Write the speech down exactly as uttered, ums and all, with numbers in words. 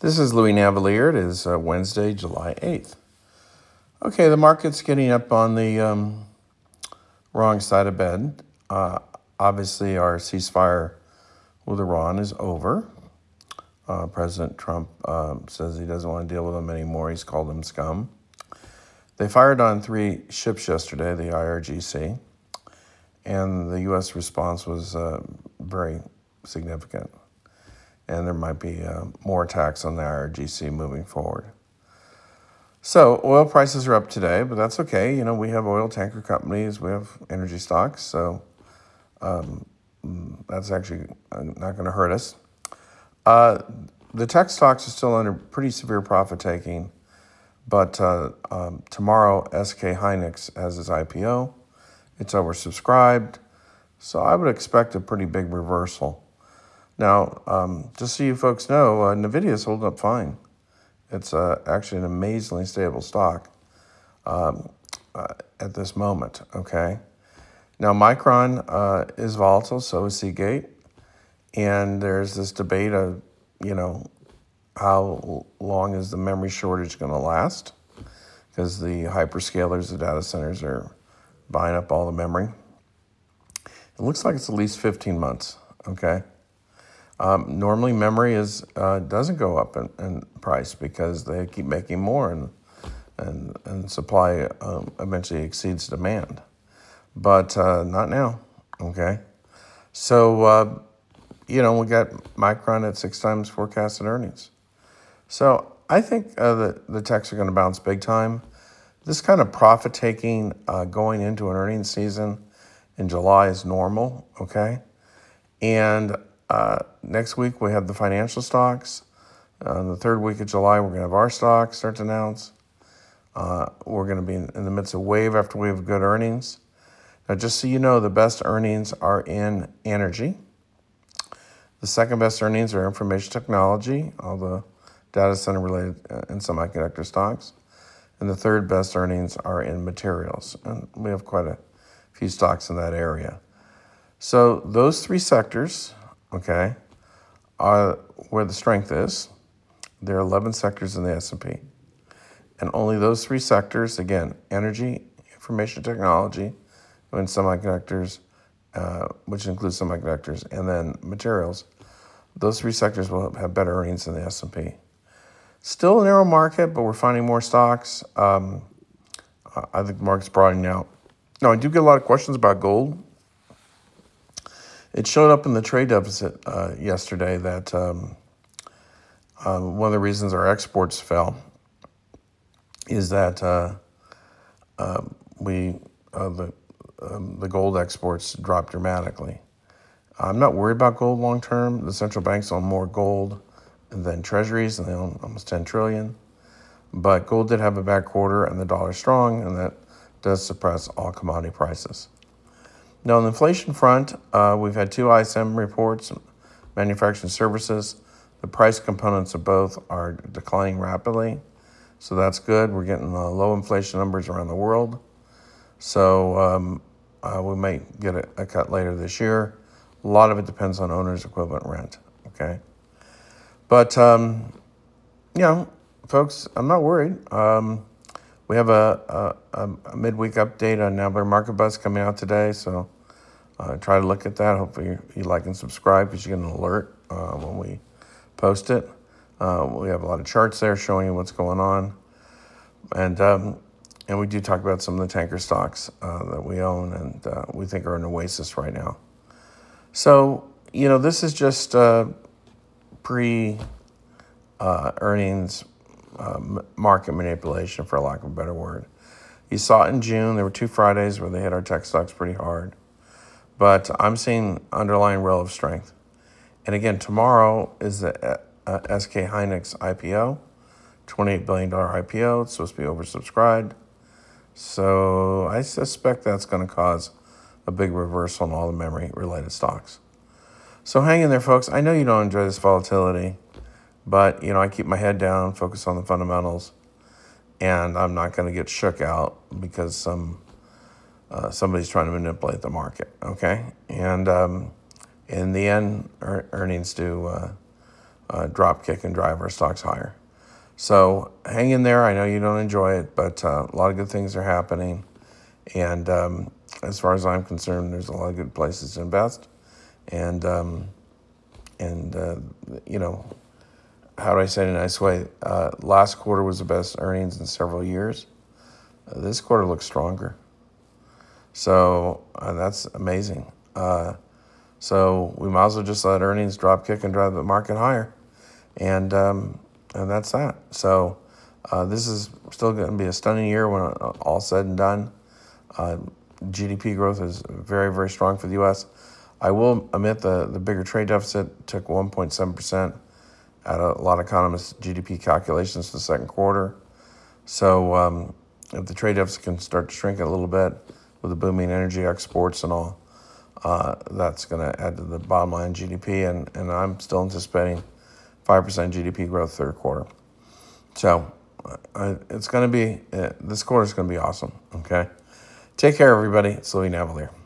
This is Louis Navalier. It is uh, Wednesday, July eighth. Okay, the market's getting up on the um, wrong side of bed. Uh, obviously, our ceasefire with Iran is over. Uh, President Trump uh, says he doesn't want to deal with them anymore. He's called them scum. They fired on three ships yesterday, the I R G C, and the U S response was uh, very significant. And there might be uh, more attacks on the I R G C moving forward. So oil prices are up today, but that's okay. You know, we have oil tanker companies, we have energy stocks, so um, that's actually not going to hurt us. Uh, the tech stocks are still under pretty severe profit taking, but uh, um, tomorrow S K Hynix has its I P O. It's oversubscribed, so I would expect a pretty big reversal. Now, um, just so you folks know, uh, NVIDIA is holding up fine. It's uh, actually an amazingly stable stock um, uh, at this moment, okay? Now, Micron uh, is volatile, so is Seagate. And there's this debate of, you know, how long is the memory shortage going to last? Because the hyperscalers, the data centers, are buying up all the memory. It looks like it's at least fifteen months, okay? Um, normally, memory is uh, doesn't go up in, in price because they keep making more, and and and supply um, eventually exceeds demand. But uh, not now, okay? So, uh, you know, we got Micron at six times forecasted earnings. So I think uh, the, the techs are going to bounce big time. This kind of profit taking uh, going into an earnings season in July is normal, okay? And Uh, next week, we have the financial stocks. Uh, the third week of July, we're going to have our stocks start to announce. Uh, we're going to be in, in the midst of wave after wave of good earnings. Now, just so you know, the best earnings are in energy. The second best earnings are information technology, all the data center related uh, and semiconductor stocks. And the third best earnings are in materials. And we have quite a few stocks in that area. So those three sectors, okay, are where the strength is. There are eleven sectors in the S and P. And only those three sectors, again, energy, information technology, and semiconductors, uh, which includes semiconductors, and then materials, those three sectors will have better earnings than the S and P. Still a narrow market, but we're finding more stocks. Um, I think the market's broadening out. Now, I do get a lot of questions about gold. It showed up in the trade deficit uh, yesterday that um, uh, one of the reasons our exports fell is that uh, uh, we uh, the um, the gold exports dropped dramatically. I'm not worried about gold long term. The central banks own more gold than treasuries, and they own almost ten trillion. But gold did have a bad quarter, and the dollar's strong, and that does suppress all commodity prices. Now, on the inflation front, uh, we've had two I S M reports, manufacturing services. The price components of both are declining rapidly, so that's good. We're getting uh, low inflation numbers around the world. So um, uh, we might get a, a cut later this year. A lot of it depends on owner's equivalent rent, okay? But, um, you know, folks, I'm not worried. Um, We have a, a, a midweek update on Nabler Market Buzz coming out today, so uh, try to look at that. Hopefully you, you like and subscribe because you get an alert uh, when we post it. Uh, we have a lot of charts there showing you what's going on. And um, and we do talk about some of the tanker stocks uh, that we own and uh, we think are an oasis right now. So, you know, this is just uh, pre-earnings uh, uh, market manipulation, for lack of a better word. You saw it in June. There were two Fridays where they hit our tech stocks pretty hard. But I'm seeing underlying relative strength. And again, tomorrow is the uh, S K Hynix I P O, twenty-eight billion dollars I P O. It's supposed to be oversubscribed. So I suspect that's going to cause a big reversal in all the memory-related stocks. So hang in there, folks. I know you don't enjoy this volatility, but, you know, I keep my head down, focus on the fundamentals, and I'm not going to get shook out because some uh, somebody's trying to manipulate the market, okay? And um, in the end, er- earnings do uh, uh, drop, kick, and drive our stocks higher. So hang in there. I know you don't enjoy it, but uh, a lot of good things are happening. And um, as far as I'm concerned, there's a lot of good places to invest. And, um, and uh, you know, how do I say it in a nice way? Uh, last quarter was the best earnings in several years. Uh, this quarter looks stronger. So uh, that's amazing. Uh, so we might as well just let earnings drop, kick, and drive the market higher. And um, and that's that. So uh, this is still going to be a stunning year when all said and done. Uh, G D P growth is very, very strong for the U S. I will admit the, the bigger trade deficit took one point seven percent at a lot of economists' G D P calculations for the second quarter. So um, if the trade deficit can start to shrink a little bit with the booming energy exports and all, uh, that's going to add to the bottom line G D P. And, and I'm still anticipating five percent G D P growth third quarter. So uh, it's going to be, uh, this quarter is going to be awesome, okay? Take care, everybody. It's Louis Navalier.